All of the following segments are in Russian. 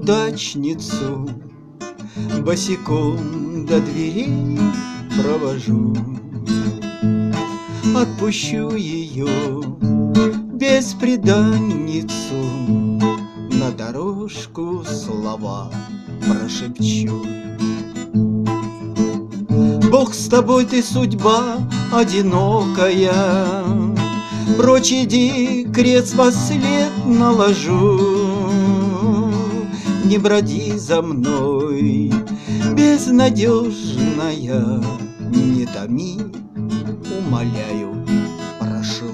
неудачницу босиком до дверей провожу. Отпущу ее бесприданницу, на дорожку слова прошепчу. Бог с тобой, ты судьба одинокая, прочь иди, крест во след наложу. Не броди за мной, безнадежная, не томи, умоляю, прошу.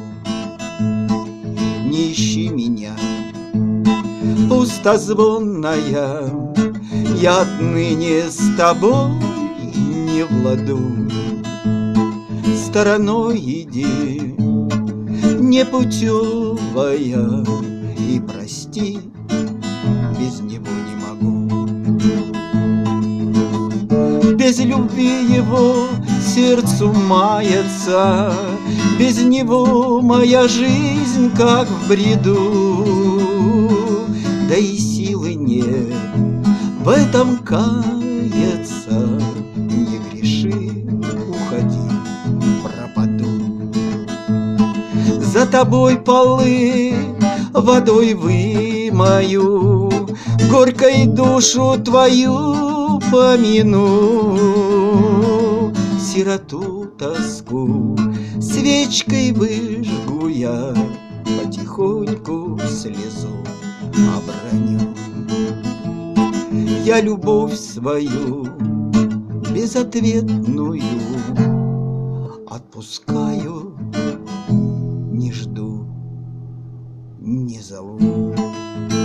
Не ищи меня, пустозвонная, я отныне с тобой не в ладу. Стороной иди, непутевая, и прости, без него не могу. Без любви его сердцу мается, без него моя жизнь как в бреду. Да и силы нет в этом каяться, не греши, уходи, пропаду. За тобой полы водой вымою, горькой душу твою помяну. Сироту тоску свечкой выжгу я, потихоньку слезу оброню. Я любовь свою безответную отпускаю, не жду, не зову.